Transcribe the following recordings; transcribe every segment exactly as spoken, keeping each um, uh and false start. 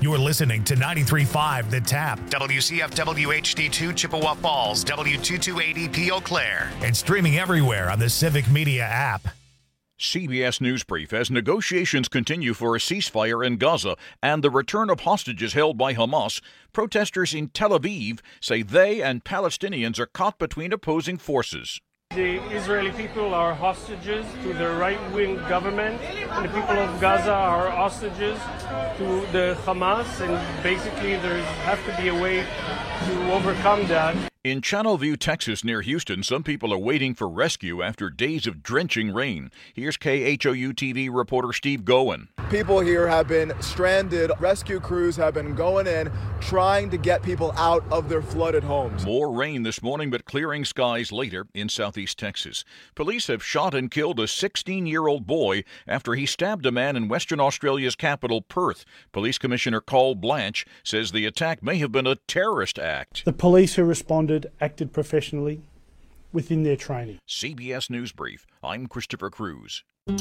You're listening to ninety-three point five The Tap, W C F W H D two Chippewa Falls, W two two eight E P Eau Claire, and streaming everywhere on the Civic Media app. C B S News Brief. As negotiations continue for a ceasefire in Gaza and the return of hostages held by Hamas, protesters in Tel Aviv say they and Palestinians are caught between opposing forces. The Israeli people are hostages to the right-wing government, and the people of Gaza are hostages to the Hamas, and basically there has to be a way to overcome that. In Channelview, Texas, near Houston, some people are waiting for rescue after days of drenching rain. Here's K H O U T V reporter Steve Goen. People here have been stranded. Rescue crews have been going in, trying to get people out of their flooded homes. More rain this morning, but clearing skies later in southeast Texas. Police have shot and killed a sixteen-year-old boy after he stabbed a man in Western Australia's capital, Perth. Police Commissioner Cole Blanche says the attack may have been a terrorist act. The police who responded acted professionally within their training. C B S News Brief. I'm Christopher Cruz.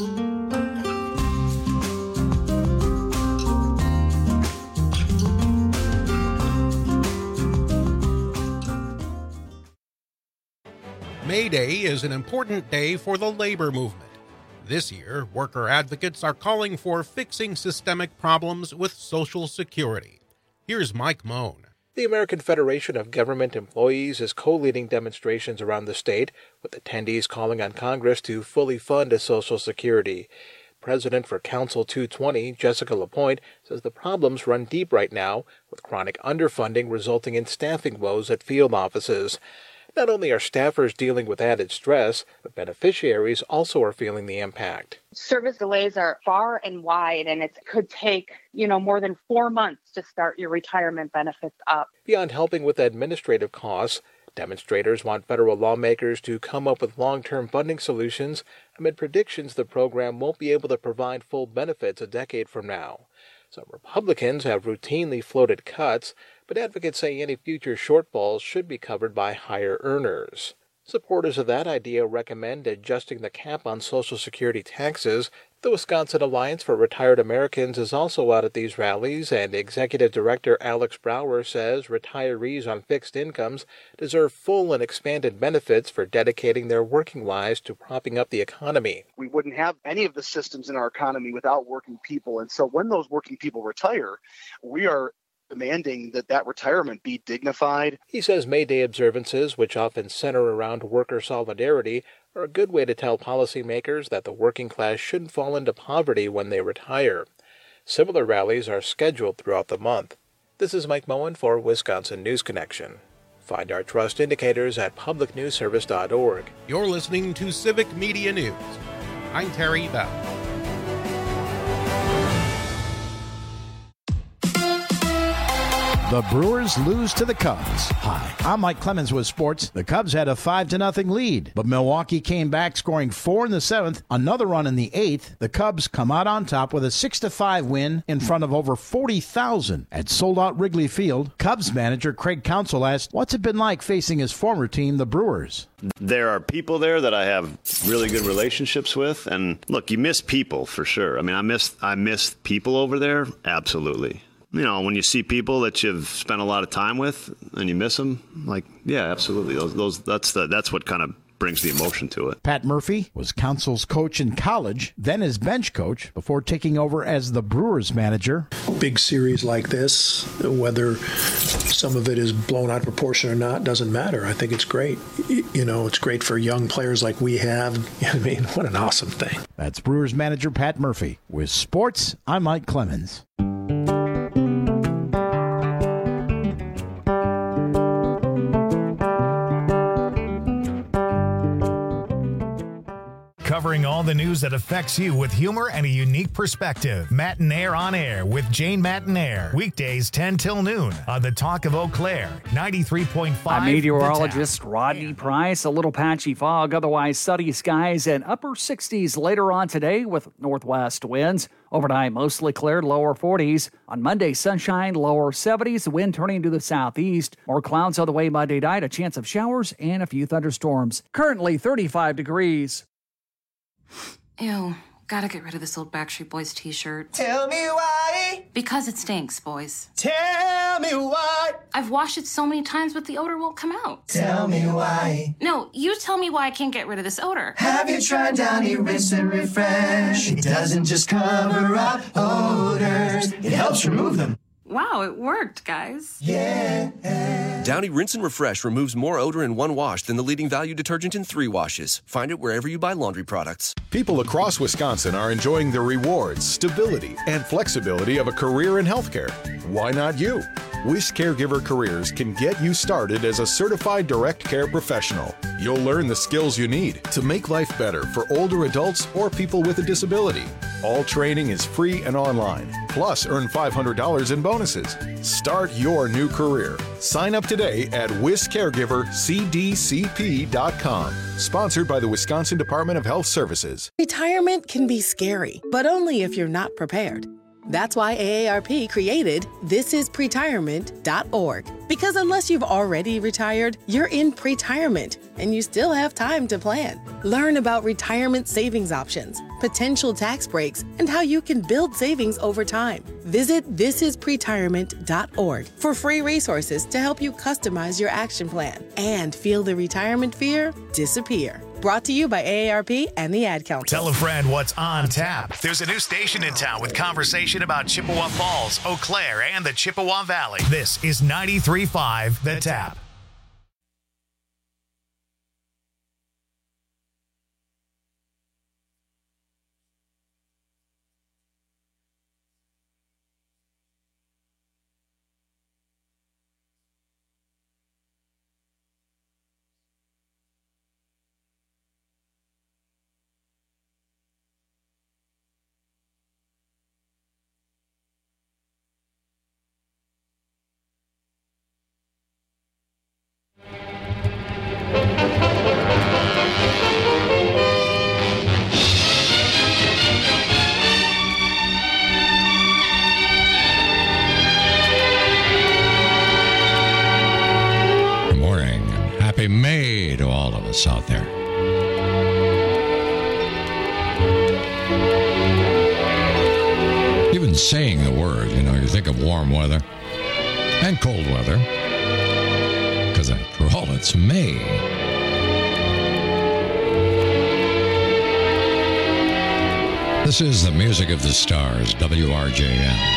May Day is an important day for the labor movement. This year, worker advocates are calling for fixing systemic problems with Social Security. Here's Mike Moan. The American Federation of Government Employees is co-leading demonstrations around the state, with attendees calling on Congress to fully fund Social Security. President for Council two twenty, Jessica Lapointe, says the problems run deep right now, with chronic underfunding resulting in staffing woes at field offices. Not only are staffers dealing with added stress, but beneficiaries also are feeling the impact. Service delays are far and wide, and it could take, you know, more than four months to start your retirement benefits up. Beyond helping with administrative costs, demonstrators want federal lawmakers to come up with long-term funding solutions amid predictions the program won't be able to provide full benefits a decade from now. Some Republicans have routinely floated cuts, but advocates say any future shortfalls should be covered by higher earners. Supporters of that idea recommend adjusting the cap on Social Security taxes. The Wisconsin Alliance for Retired Americans is also out at these rallies, and Executive Director Alex Brower says retirees on fixed incomes deserve full and expanded benefits for dedicating their working lives to propping up the economy. We wouldn't have any of the systems in our economy without working people, and so when those working people retire, we are demanding that that retirement be dignified. He says May Day observances, which often center around worker solidarity, are a good way to tell policymakers that the working class shouldn't fall into poverty when they retire. Similar rallies are scheduled throughout the month. This is Mike Moen for Wisconsin News Connection. Find our trust indicators at public news service dot org. You're listening to Civic Media News. I'm Terry Bell. The Brewers lose to the Cubs. Hi, I'm Mike Clemens with sports. The Cubs had a five to nothing lead, but Milwaukee came back scoring four in the seventh, another run in the eighth. The Cubs come out on top with a six to five win in front of over forty thousand at sold-out Wrigley Field. Cubs manager Craig Counsell asked, what's it been like facing his former team, the Brewers? There are people there that I have really good relationships with, and look, you miss people for sure. I mean, I miss I miss people over there, absolutely. You know, when you see people that you've spent a lot of time with and you miss them, like, yeah, absolutely. Those, those that's the that's what kind of brings the emotion to it. Pat Murphy was Counsell's coach in college, then his bench coach, before taking over as the Brewers manager. Big series like this, whether some of it is blown out of proportion or not, doesn't matter. I think it's great. You know, it's great for young players like we have. I mean, what an awesome thing. That's Brewers manager Pat Murphy. With sports, I'm Mike Clemens. Covering all the news that affects you with humor and a unique perspective. Matinaire on Air with Jane Matinaire. Weekdays ten till noon on the Talk of Eau Claire, ninety-three point five. I'm meteorologist Rodney Price. A little patchy fog, otherwise sunny skies and upper sixties later on today with northwest winds. Overnight, mostly clear, lower forties. On Monday, sunshine, lower seventies. The wind turning to the southeast. More clouds on the way Monday night. A chance of showers and a few thunderstorms. Currently thirty-five degrees. Ew, Gotta get rid of this old Backstreet Boys t-shirt. Tell me why. Because it stinks, boys. Tell me why. I've washed it so many times, but the odor won't come out. Tell me why. No, you tell me why I can't get rid of this odor. Have you tried Downy Rinse and Refresh? It doesn't just cover up odors, it helps remove them. Wow, it worked, guys. Yeah. Downy Rinse and Refresh removes more odor in one wash than the leading value detergent in three washes. Find it wherever you buy laundry products. People across Wisconsin are enjoying the rewards, stability, and flexibility of a career in healthcare. Why not you? Wish Caregiver Careers can get you started as a certified direct care professional. You'll learn the skills you need to make life better for older adults or people with a disability. All training is free and online. Plus, earn five hundred dollars in bonuses. Start your new career. Sign up today at wis caregiver c d c p dot com. Sponsored by the Wisconsin Department of Health Services. Retirement can be scary, but only if you're not prepared. That's why A A R P created this is pretirement dot org. Because unless you've already retired, you're in pretirement, and you still have time to plan. Learn about retirement savings options, potential tax breaks, and how you can build savings over time. Visit this is pretirement dot org for free resources to help you customize your action plan and feel the retirement fear disappear. Brought to you by A A R P and the Ad Council. Tell a friend what's on tap. There's a new station in town with conversation about Chippewa Falls, Eau Claire, and the Chippewa Valley. This is ninety-three point five The Tap. May to all of us out there. Even saying the word, you know, you think of warm weather and cold weather, because after all, it's May. This is the music of the stars, W R J N.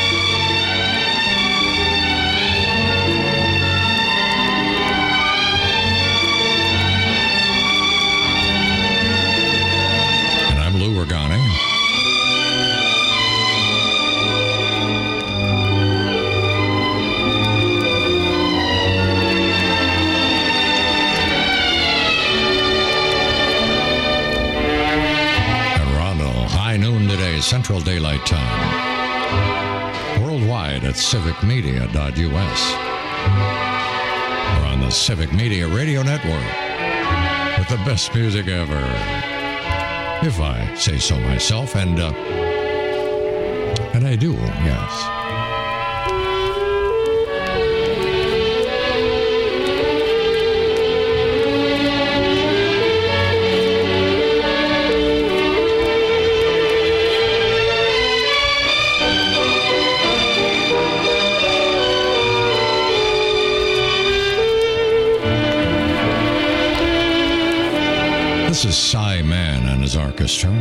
Central Daylight Time. Worldwide at civic media dot u s. We're on the Civic Media Radio Network with the best music ever. If I say so myself, and uh, and I do, yes. This is Cy Mann and his orchestra.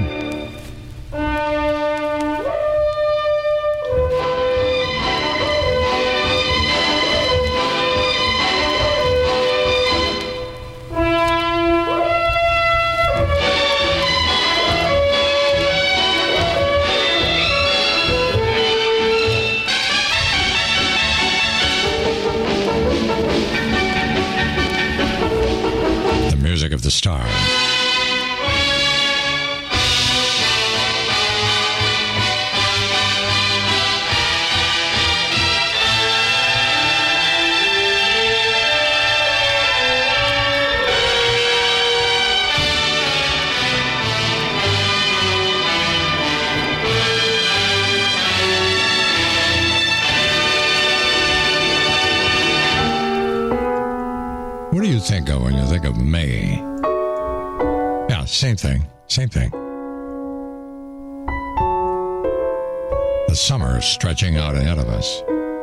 The music of the stars. What do you think of when you think of May? Yeah, same thing, same thing. The summer is stretching out ahead of us.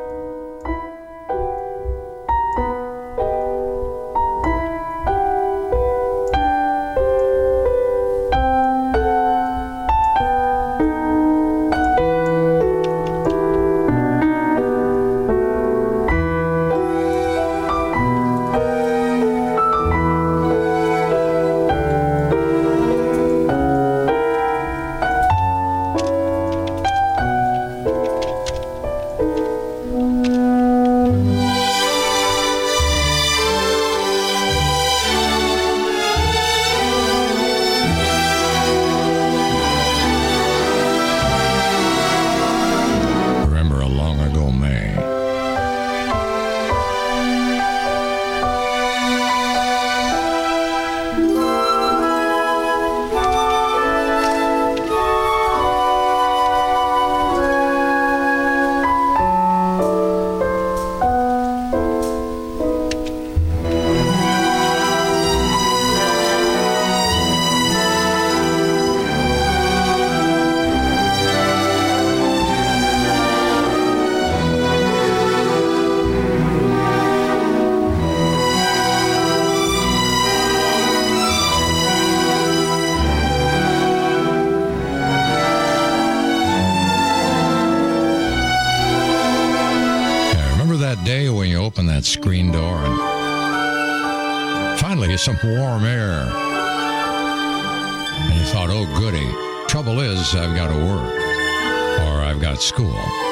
Screen door and finally some warm air, and you thought, oh goody, trouble is I've got to work or I've got school.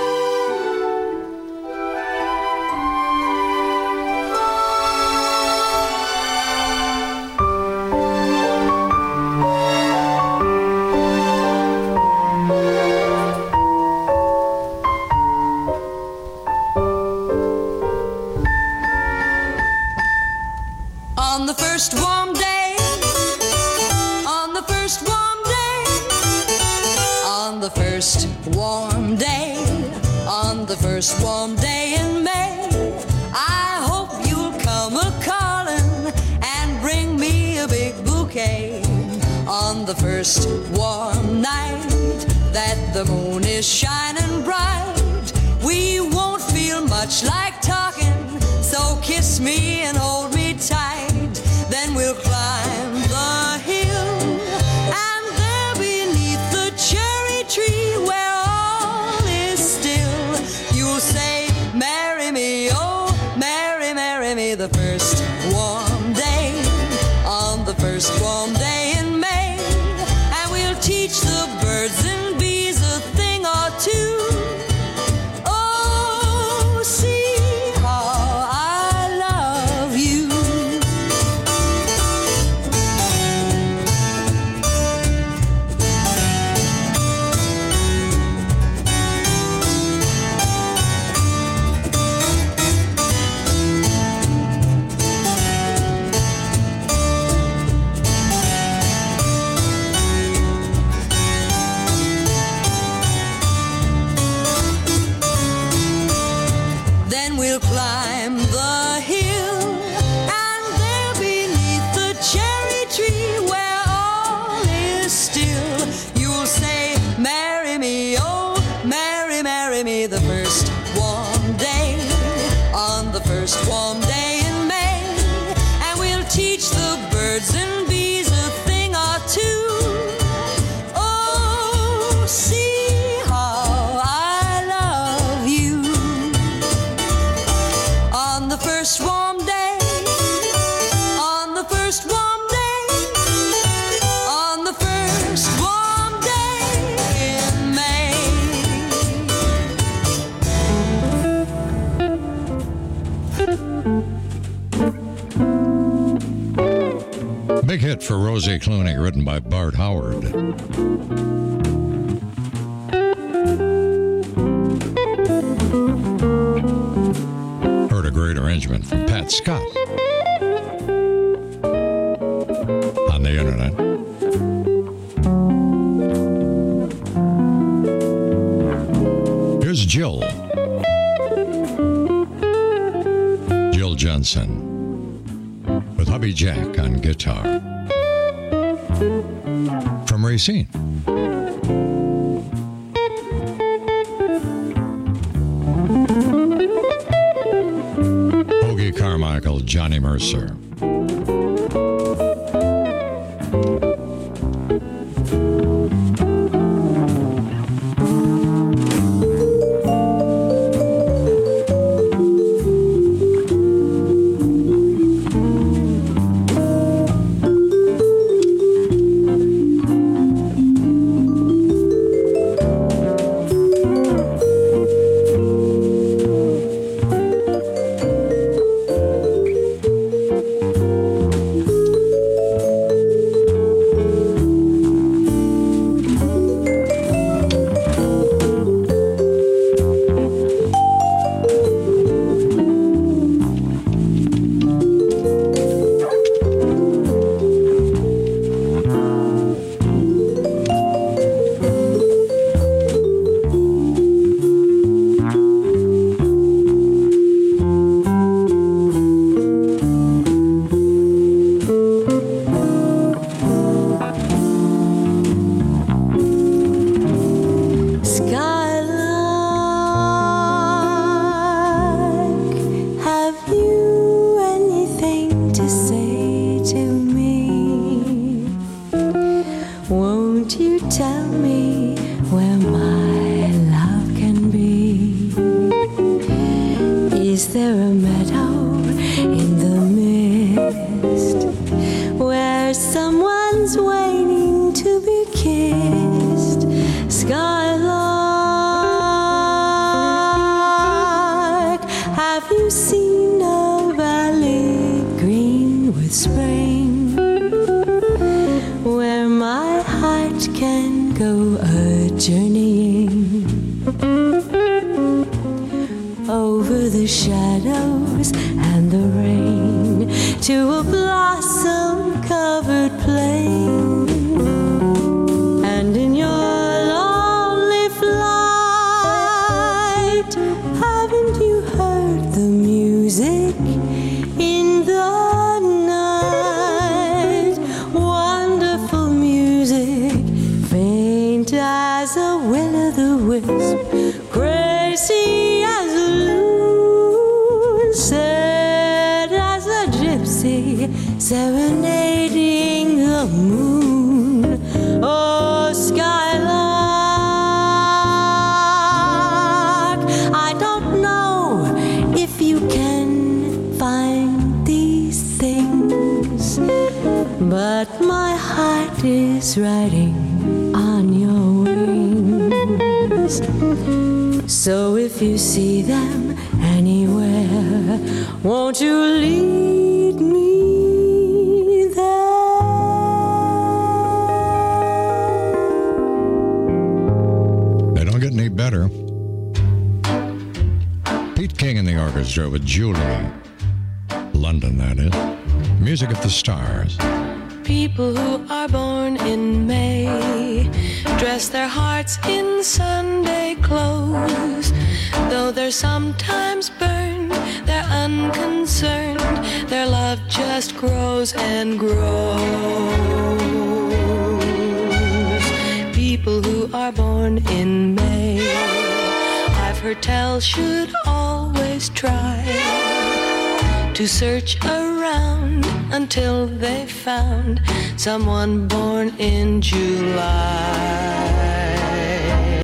Big hit for Rosie Clooney, written by Bart Howard. Heard a great arrangement from Pat Scott on the internet. Here's Jill. Jill Johnson with Hubby Jack on guitar. From Racine. Carmichael, Johnny Mercer. Serenading the moon, oh skylark, I don't know if you can find these things, but my heart is riding on your wings. So if you see them anywhere, won't you lead me? Any better. Pete King and the orchestra with Julie London, that is. Music of the Stars. People who are born in May dress their hearts in Sunday clothes. Though they're sometimes burned, they're unconcerned. Their love just grows and grows. People who are born in May, I've heard tell, should always try to search around until they found someone born in July.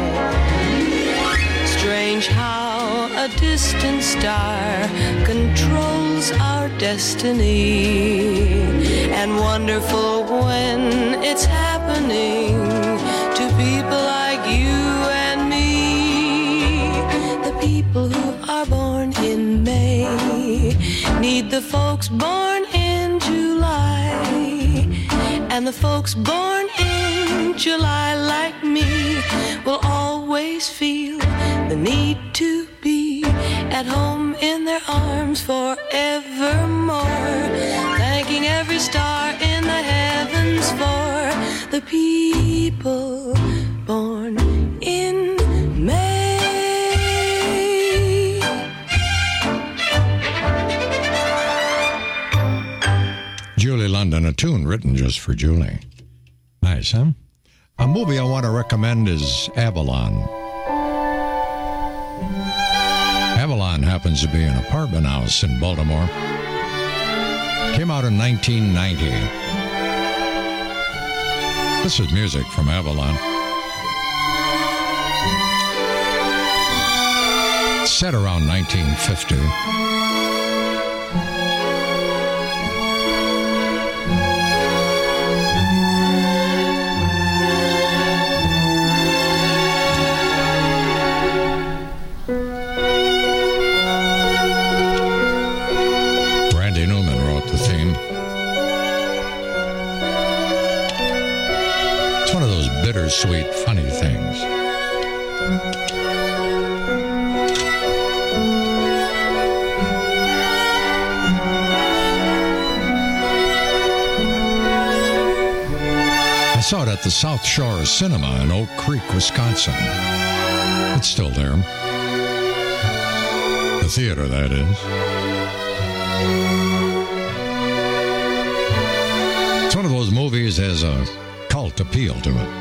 Strange how a distant star controls our destiny, and wonderful when it's happening to people like you and me. The people who are born in May need the folks born in July, and the folks born in July like me will always feel the need to be at home in their arms forevermore, thanking every star in the heavens for the people born in May. Julie London, a tune written just for Julie. Nice, huh? A movie I want to recommend is Avalon. Avalon happens happens to be an apartment house in Baltimore. Came out in nineteen ninety. This is music from Avalon. Set around nineteen fifty. Randy Newman wrote the theme. It's one of those bittersweet, funny things. I saw it at the South Shore Cinema in Oak Creek, Wisconsin. It's still there. The theater, that is. It's one of those movies that has a cult appeal to it.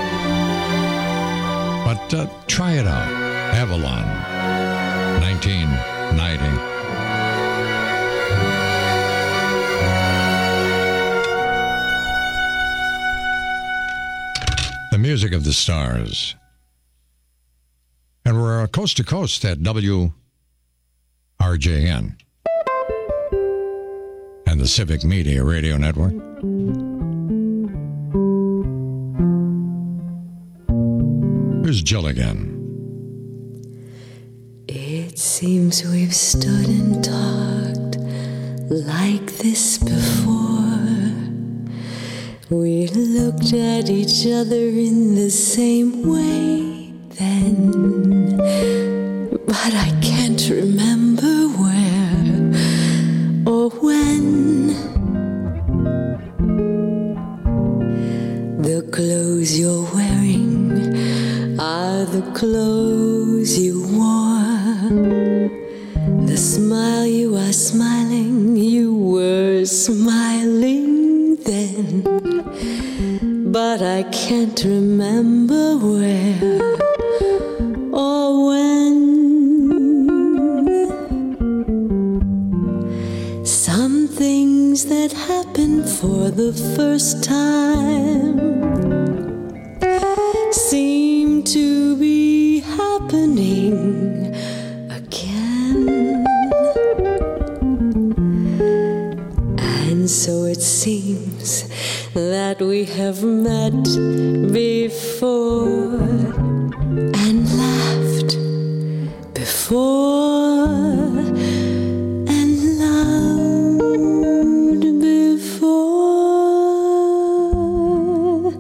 But uh, try it out. Avalon, nineteen ninety. The music of the stars. And we're coast to coast at W R J N and the Civic Media Radio Network. Here's Jill again. It seems we've stood and talked like this before. We looked at each other in the same way then, but I can't remember where or when. The clothes you're wearing are the clothes you wore. The smile you are smiling, you were smiling then, but I can't remember where or when. Some things that happen for the first time seem to be happening again. And so it seems that we have met before and laughed before and loved before,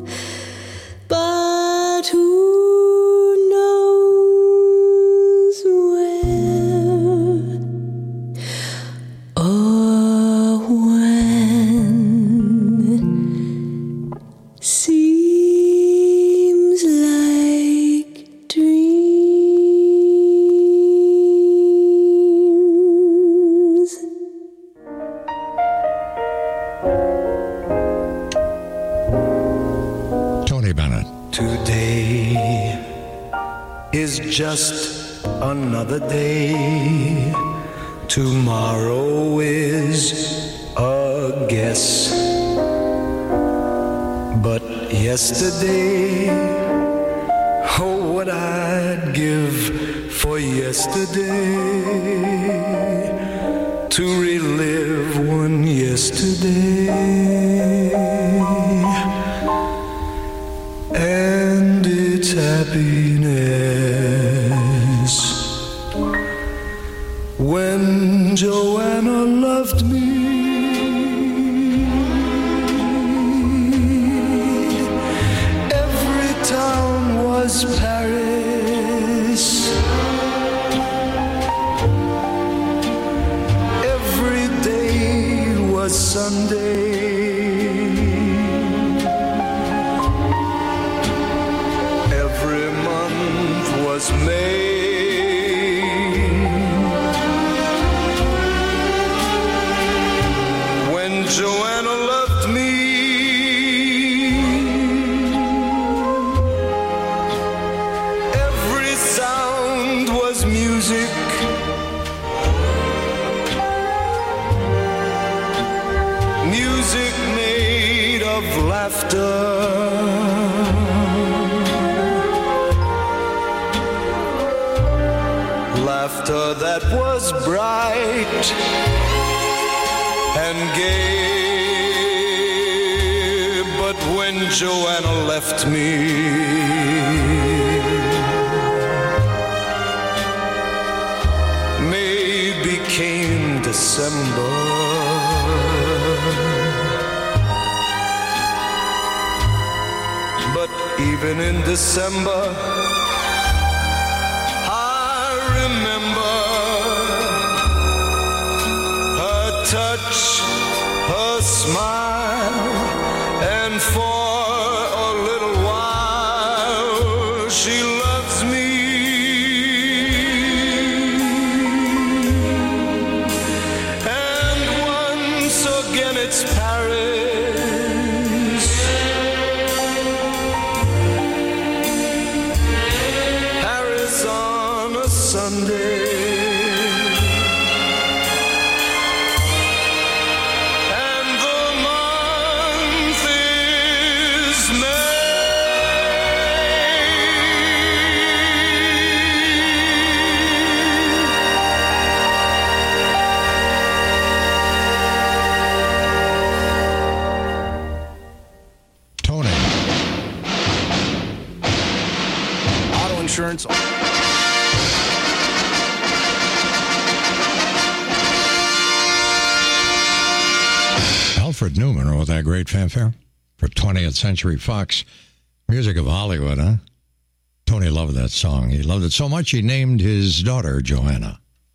but who knows where or when? Seems like dreams. Tony Bennett. Today is just another day. Tomorrow is a guess. But yesterday, oh, what I'd give for yesterday, to relive one yesterday and its happiness. When Joanna loved me, every town was Paris. Every day was Sunday. Every month was May. Joanna loved me. Every sound was music. of laughter, laughter that was bright and gay. But when Joanna left me, May became December. But even in December, I remember her touch, her smile, and for a little while she loves me. And once again it's Paris, Paris on a Sunday. Insurance. Alfred Newman wrote that great fanfare for twentieth Century Fox. Music of Hollywood, huh? Tony loved that song. He loved it so much he named his daughter Joanna.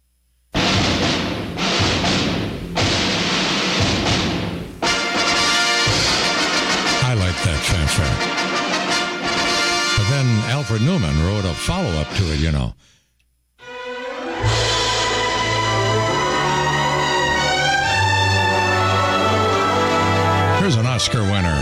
I like that fanfare. But then Alfred Newman wrote a follow-up to it, you know. Here's an Oscar winner.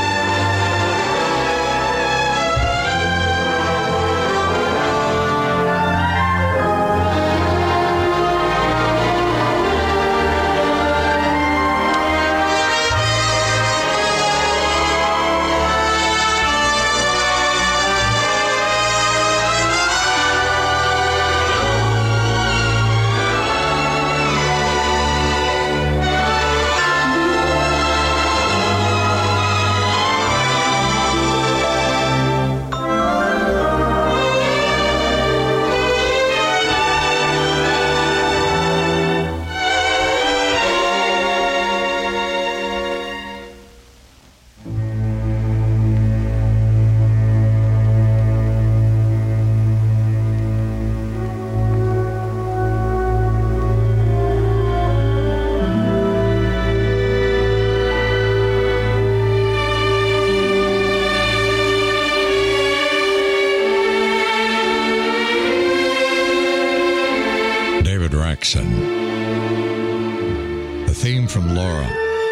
The theme from Laura.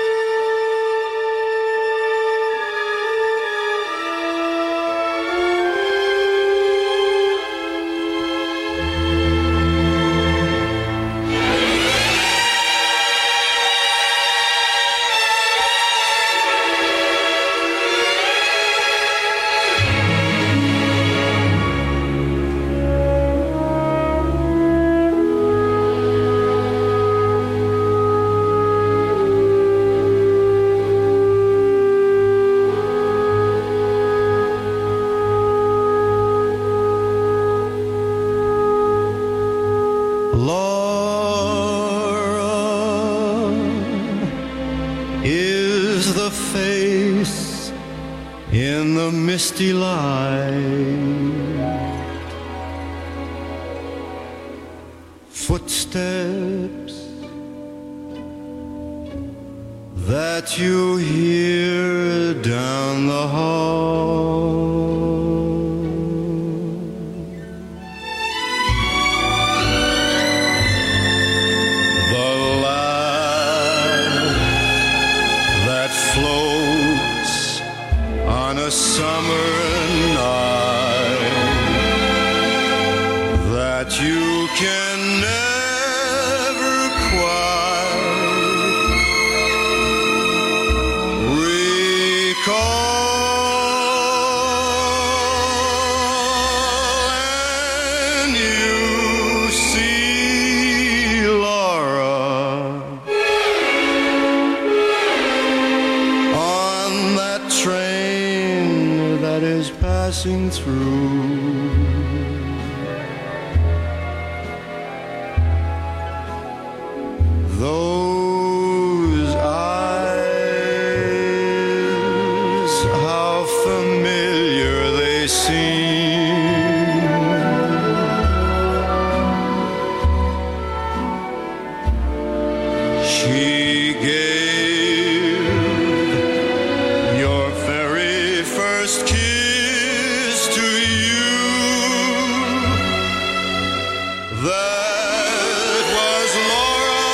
Misty light, footsteps that you hear down the hall. The laugh that floats on a summer night that you can never quite That was Laura,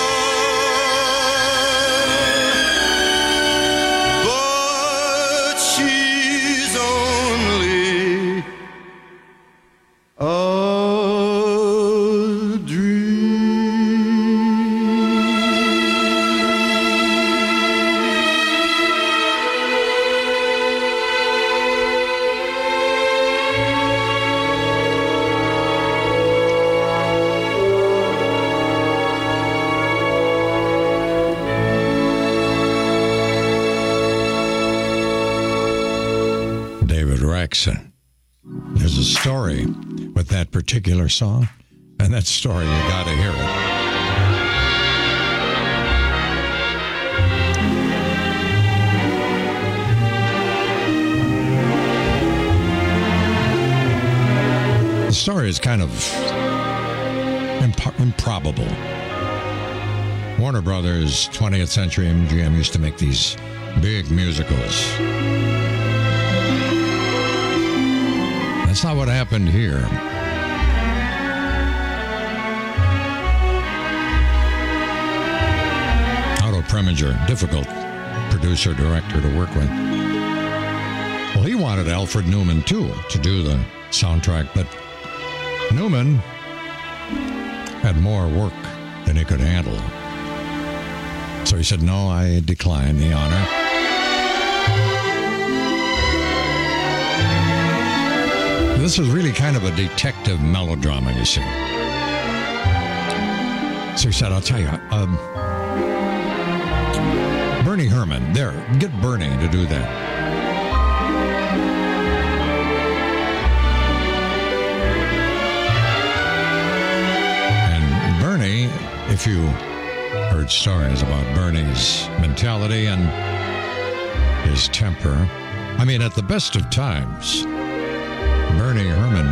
but she's only a There's a story with that particular song, and that story, you got to hear it. The story is kind of imp- improbable. Warner Brothers, twentieth Century M G M used to make these big musicals. That's not what happened here. Otto Preminger, difficult producer, director to work with. Well, he wanted Alfred Newman, too, to do the soundtrack, but Newman had more work than he could handle. So he said, no, I decline the honor. This is really kind of a detective melodrama, you see. So he said, I'll tell you, um, Bernie Herman, there, get Bernie to do that. And Bernie, if you heard stories about Bernie's mentality and his temper, I mean, at the best of times, Bernie Herman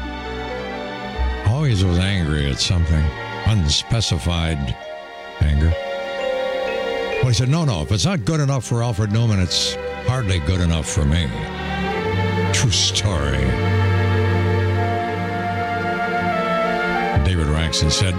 always was angry at something, unspecified anger. Well, he said, no, no, if it's not good enough for Alfred Newman, it's hardly good enough for me. True story. David Raxon said,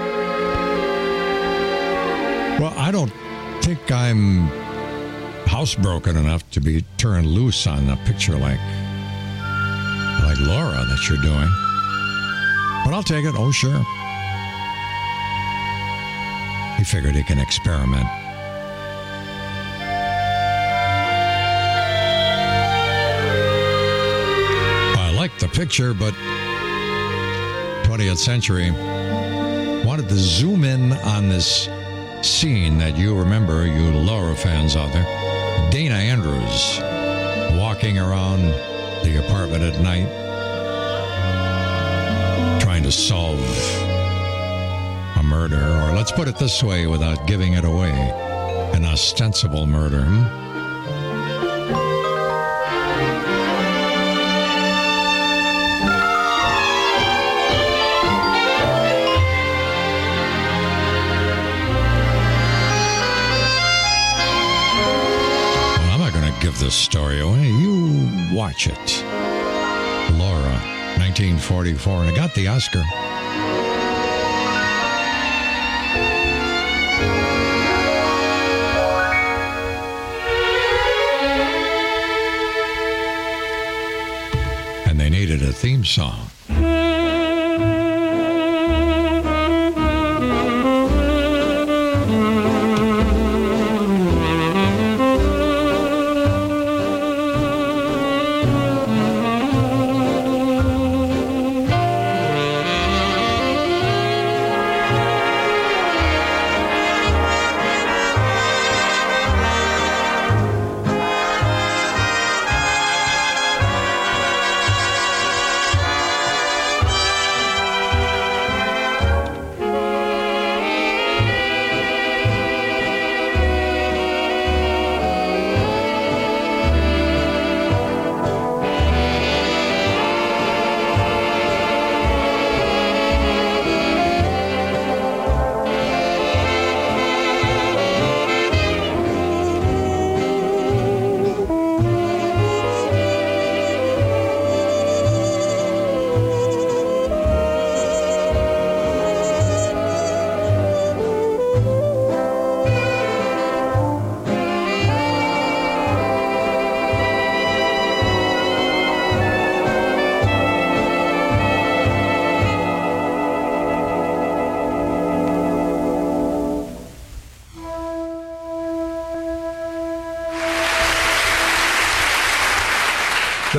well, I don't think I'm housebroken enough to be turned loose on a picture like like Laura that you're doing. But I'll take it. Oh, sure. He figured he can experiment. I like the picture, but twentieth Century wanted to zoom in on this scene that you remember, you Laura fans out there. Dana Andrews walking around the apartment at night trying to solve a murder, or let's put it this way without giving it away, an ostensible murder. Well, I'm not going to give this story away. You watch it. Laura, nineteen forty-four, and it got the Oscar. And they needed a theme song.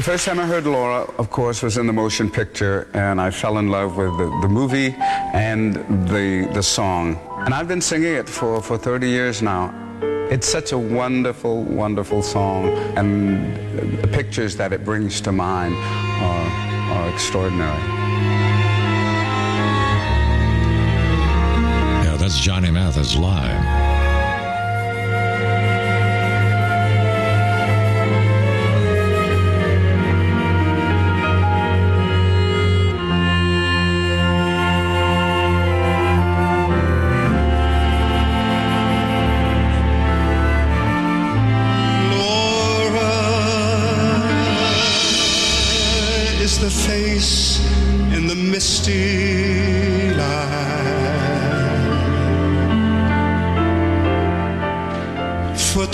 first time I heard Laura, of course, was in the motion picture, and I fell in love with the, the movie and the the song. And I've been singing it for, for thirty years now. It's such a wonderful, wonderful song, and the pictures that it brings to mind are, are extraordinary. Yeah, that's Johnny Mathis live. The face in the misty light,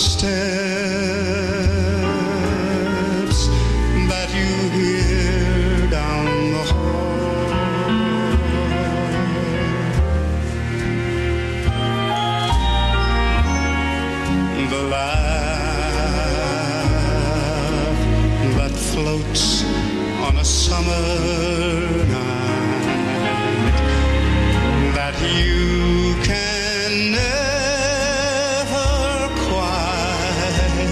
footsteps that you hear down the hall, the laugh that floats on a summer night that you can never quite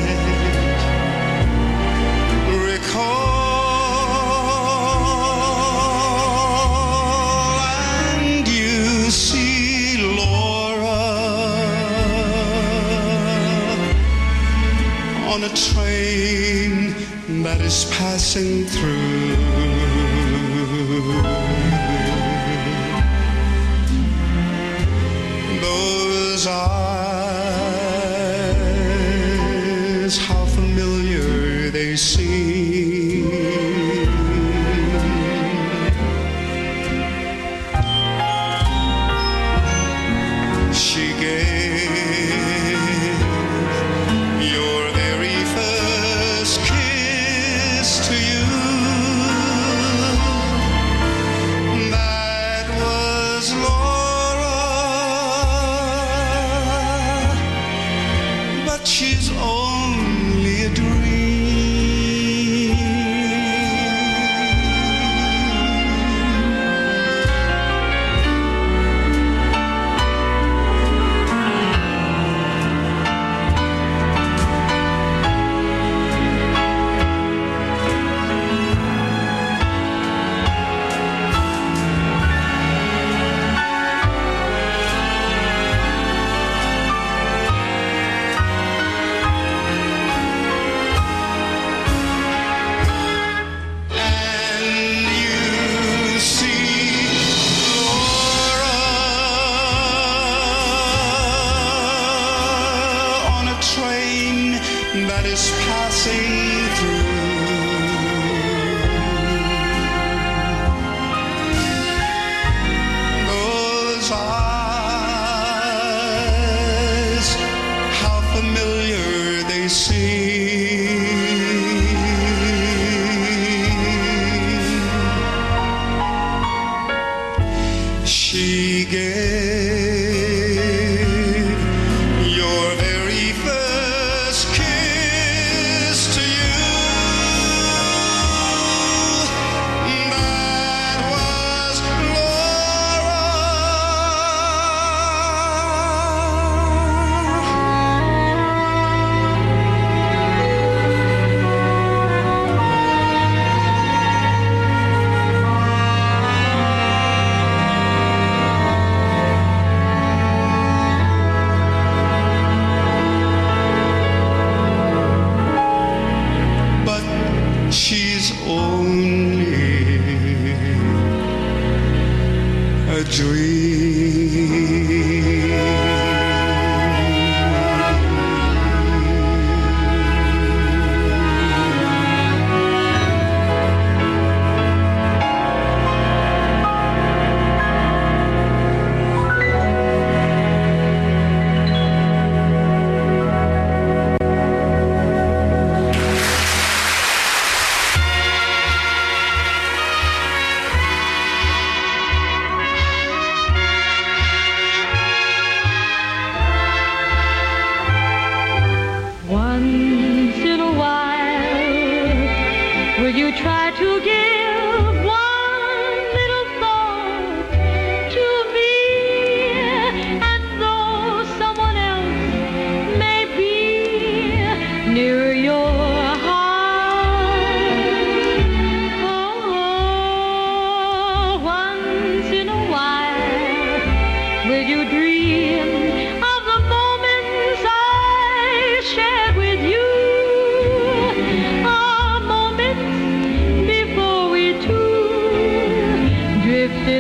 recall, and you see Laura on a train that is passing through. Those eyes, how familiar they seem. She gave your very first kiss to you. That was Laura, but she's only a dream. That is passing through. Those eyes, how familiar they seem. She gave your very first kiss to you. That was but she's only a dream.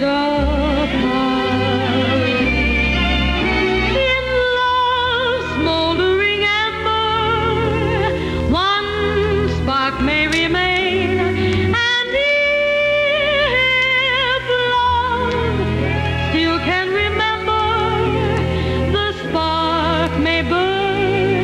drifted apart. In love's smoldering ember, one spark may remain, and if love still can remember, the spark may burn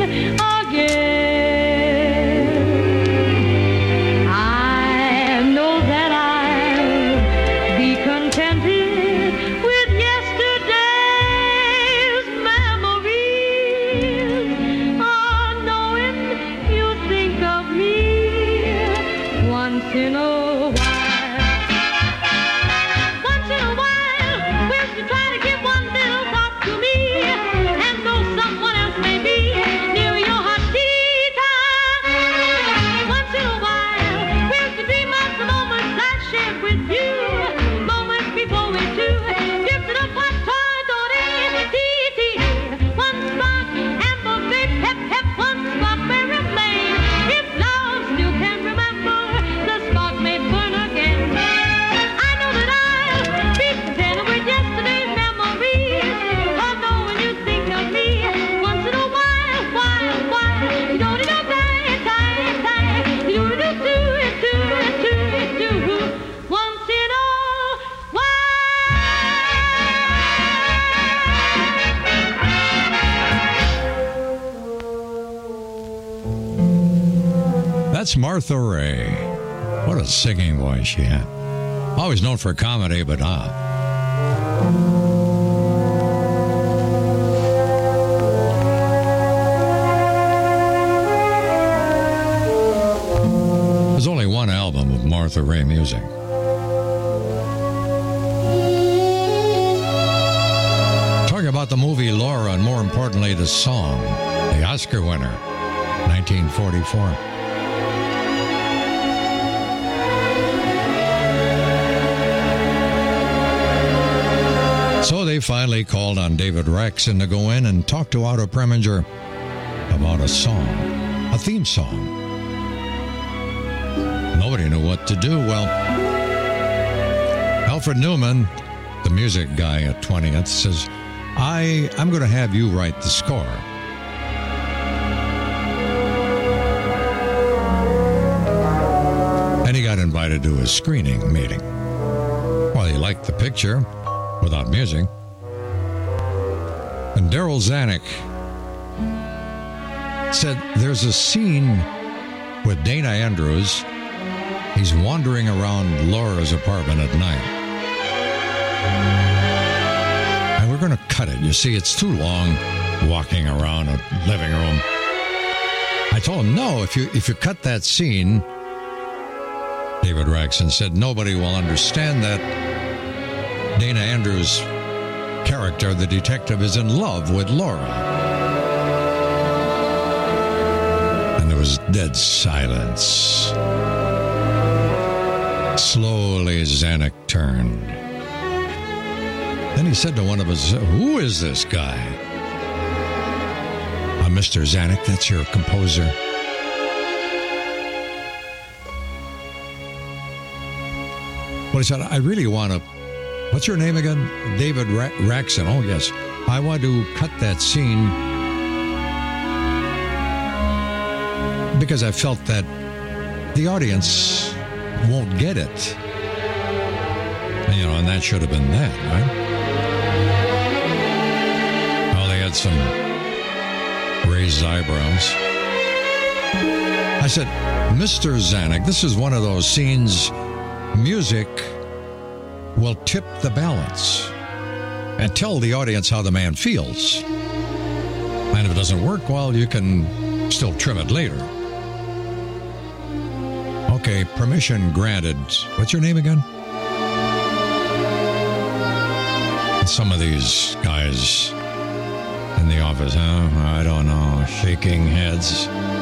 again. I know that I'll be contented with yesterday's memories, ah, knowing you think of me once in a while. Once in a while, will you try to give one little thought to me, and though someone else may be near your heart, Tita. Once in a while, will you dream of the moments I shared with you, moments before we two drifted apart, Tordore, Titi. One spark, amber, babe, pep, pep, one spark may remain. If love still can remember, the spark may burn again. I know that I'll be content with yesterday's memories, oh, knowing you think of me once in a while, while, while. You don't need no time, time, time. You do do do it, do it, do it, do it. Once in a That's Martha Ray. What a singing voice she had. Always known for comedy, but ah. There's only one album of Martha Ray music. Talking about the movie Laura, and more importantly, the song, the Oscar winner, nineteen forty-four. So they finally called on David Rexon to go in and talk to Otto Preminger about a song, a theme song. Nobody knew what to do. Well, Alfred Newman, the music guy at twentieth, says, I, I'm going to have you write the score. And he got invited to a screening meeting. Well, he liked the picture without music. And Daryl Zanuck said there's a scene with Dana Andrews. He's wandering around Laura's apartment at night. And we're going to cut it. You see, it's too long walking around a living room. I told him, no, if you if you cut that scene, David Rexon said, nobody will understand that Dana Andrews' character, the detective, is in love with Laura. And there was dead silence. Slowly, Zanuck turned. Then he said to one of us, who is this guy? Uh, Mister Zanuck, that's your composer. Well, he said, I really want to... What's your name again? David Ra- Rexon. Oh, yes. I want to cut that scene because I felt that the audience won't get it. And, you know, and that should have been that, right? Well, they had some raised eyebrows. I said, Mister Zanuck, this is one of those scenes, music will tip the balance and tell the audience how the man feels. And if it doesn't work, well, you can still trim it later. Okay, permission granted. What's your name again? Some of these guys in the office, huh? I don't know, shaking heads.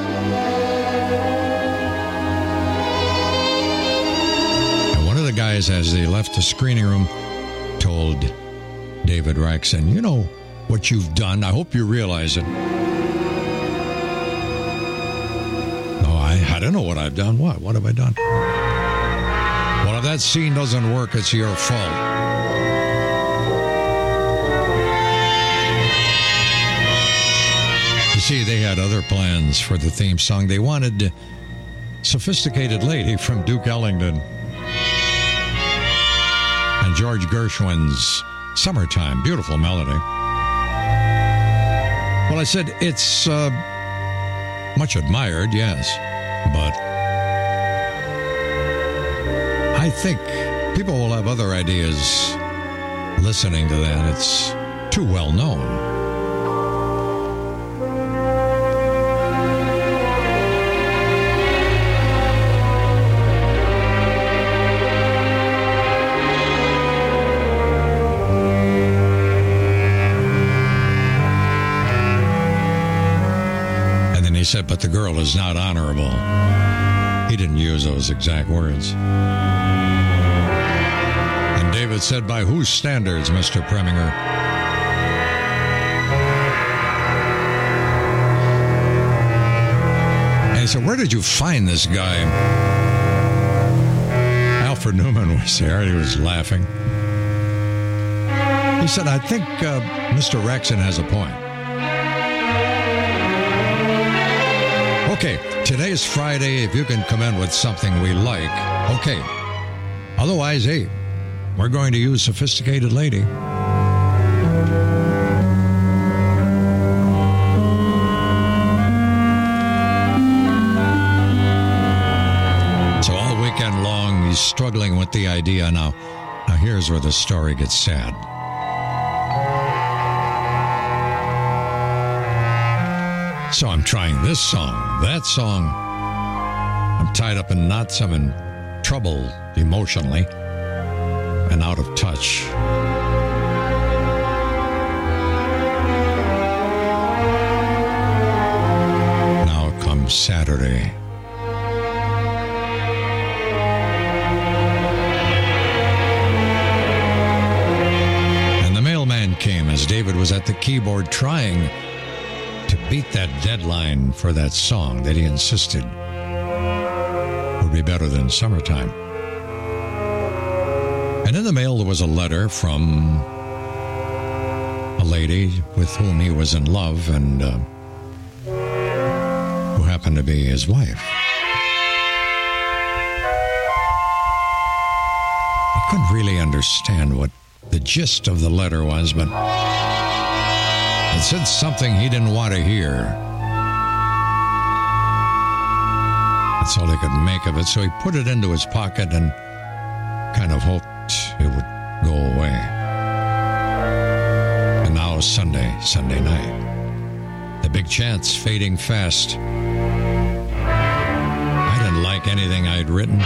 Guys, as they left the screening room, told David Rexon, you know what you've done. I hope you realize it. No, I, I don't know what I've done. What? What have I done? Well, if that scene doesn't work, it's your fault. see, they had other plans for the theme song. They wanted Sophisticated Lady from Duke Ellington and George Gershwin's Summertime. Beautiful melody. Well, I said it's uh, much admired, yes, but I think people will have other ideas listening to that. It's too well known. He said, but the girl is not honorable. He didn't use those exact words. And David said, by whose standards, Mister Preminger? And he said, where did you find this guy? Alfred Newman was there. He was laughing. He said, I think uh, Mister Rexon has a point. Okay, today's Friday. If you can come in with something we like, okay. Otherwise, hey, we're going to use Sophisticated Lady. So all weekend long, he's struggling with the idea. Now, now here's where the story gets sad. So I'm trying this song, that song. I'm tied up in knots. I'm in trouble emotionally and out of touch. Now comes Saturday. And the mailman came as David was at the keyboard trying to beat that deadline for that song that he insisted would be better than Summertime. And in the mail there was a letter from a lady with whom he was in love and uh, who happened to be his wife. I couldn't really understand what the gist of the letter was, but it said something he didn't want to hear. That's all he could make of it. So he put it into his pocket and kind of hoped it would go away. And now Sunday, Sunday night. The big chance fading fast. I didn't like anything I'd written.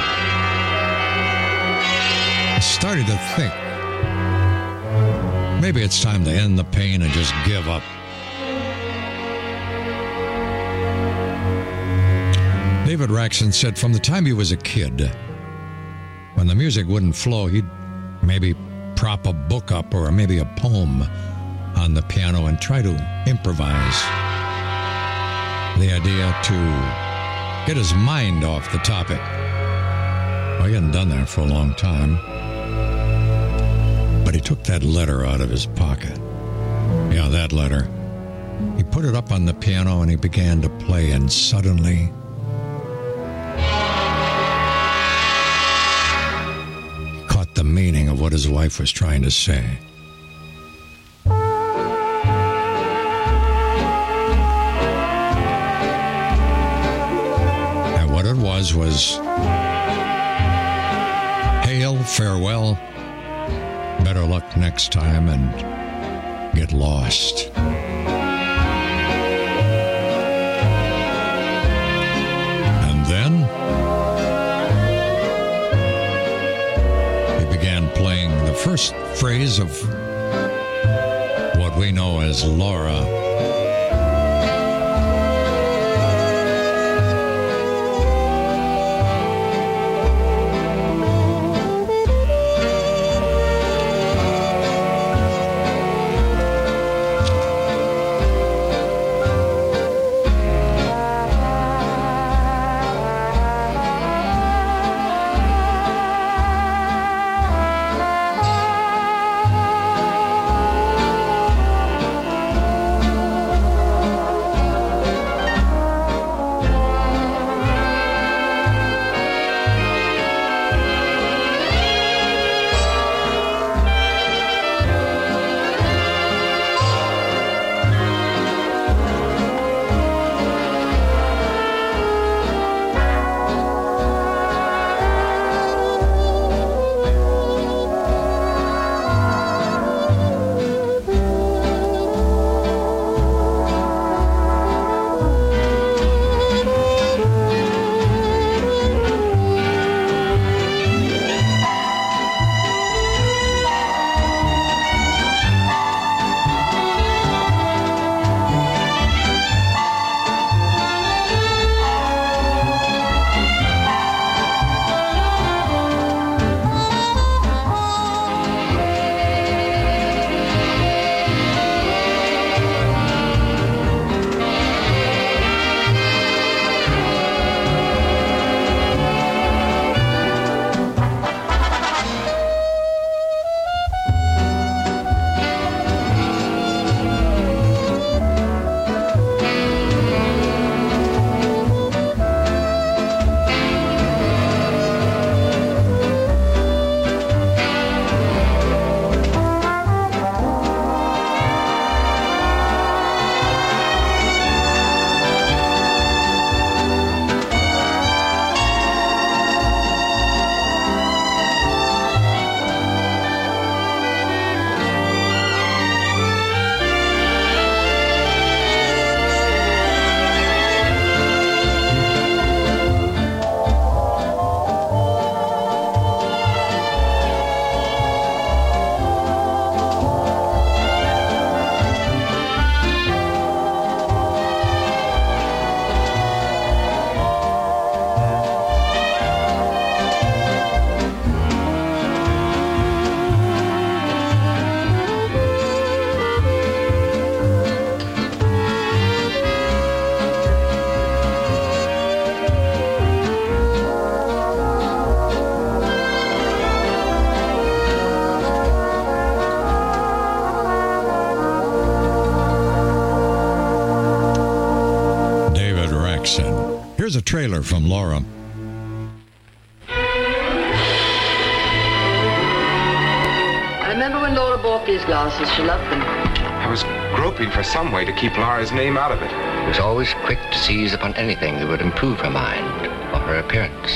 I started to think, maybe it's time to end the pain and just give up. David Rexon said from the time he was a kid, when the music wouldn't flow, he'd maybe prop a book up or maybe a poem on the piano and try to improvise. The idea to get his mind off the topic. Well, he hadn't done that for a long time. But he took that letter out of his pocket. Yeah, that letter. He put it up on the piano and he began to play, and suddenly he caught the meaning of what his wife was trying to say. And what it was was, hail, farewell, better luck next time, and get lost. And then he began playing the first phrase of what we know as Laura. Here's a trailer from Laura. I remember when Laura bought these glasses, she loved them. I was groping for some way to keep Laura's name out of it. She was always quick to seize upon anything that would improve her mind or her appearance.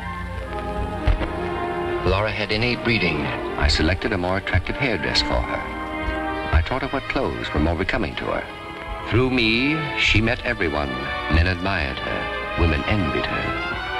Laura had innate breeding. I selected a more attractive hairdress for her. I taught her what clothes were more becoming to her. Through me, she met everyone. Men admired her. Women envied her.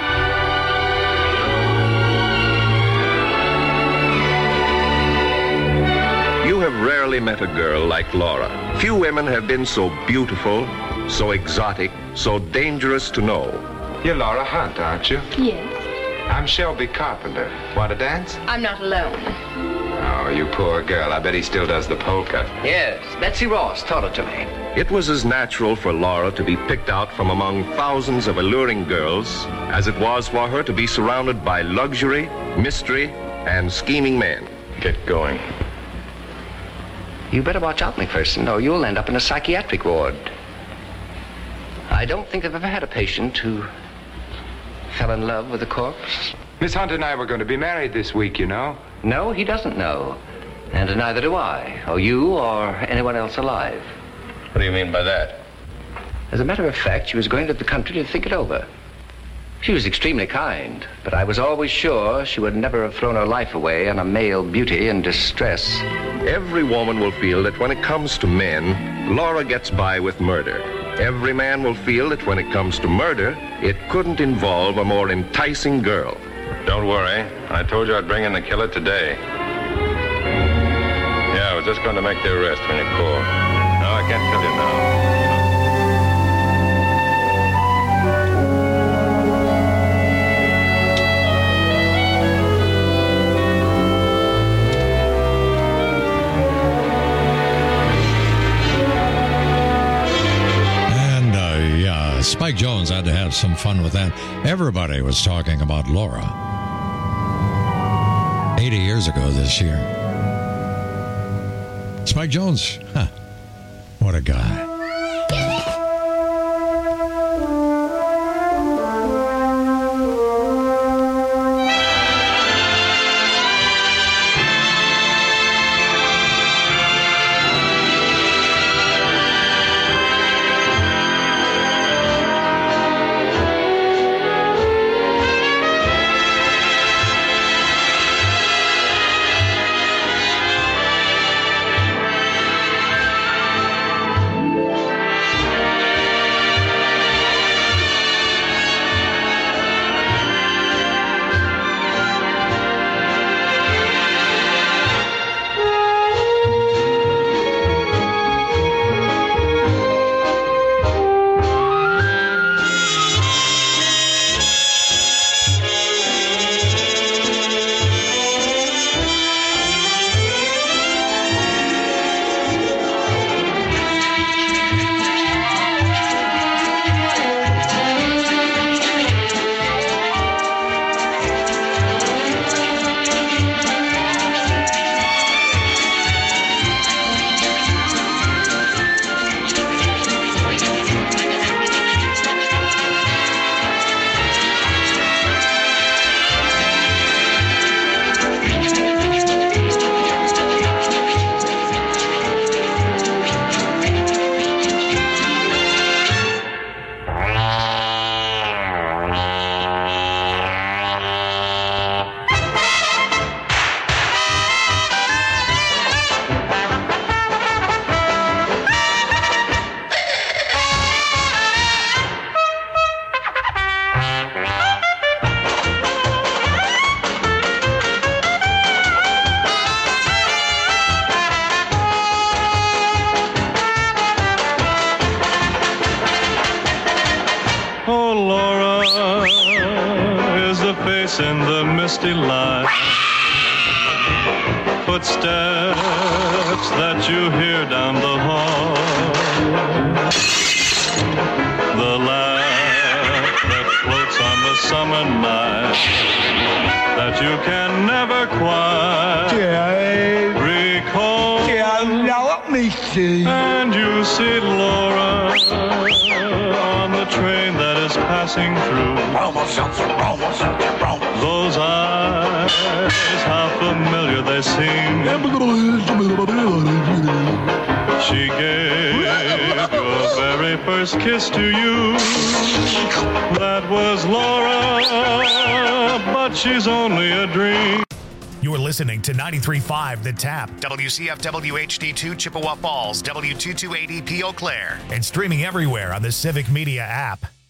You have rarely met a girl like Laura. Few women have been so beautiful, so exotic, so dangerous to know. You're Laura Hunt, aren't you? Yes. I'm Shelby Carpenter. Want to dance? I'm not alone. Oh, you poor girl. I bet he still does the polka. Yes, Betsy Ross taught it to me. It was as natural for Laura to be picked out from among thousands of alluring girls as it was for her to be surrounded by luxury, mystery, and scheming men. Get going. You better watch out, McPherson, or you'll end up in a psychiatric ward. I don't think I've ever had a patient who fell in love with a corpse. Miss Hunt and I were going to be married this week, you know. No, he doesn't know. And neither do I, or you, or anyone else alive. What do you mean by that? As a matter of fact, she was going to the country to think it over. She was extremely kind, but I was always sure she would never have thrown her life away on a male beauty in distress. Every woman will feel that when it comes to men, Laura gets by with murder. Every man will feel that when it comes to murder, it couldn't involve a more enticing girl. Don't worry. I told you I'd bring in the killer today. Yeah, I was just going to make the arrest when you called. No, I can't tell you now. Spike Jones had to have some fun with that. Everybody was talking about Laura. eighty years ago this year. Spike Jones, huh, what a guy. In the misty light, footsteps that you hear down the hall, the laugh that floats on the summer night that you can never quite recall. Let me see. And you see Laura on the train that is passing passing through. Those eyes, how familiar they seem. She gave your very first kiss to you. That was Laura, but she's only a dream. You're listening to ninety-three point five The Tap, W C F W H D two Chippewa Falls, W two two eight E P Eau Claire, and streaming everywhere on the Civic Media app.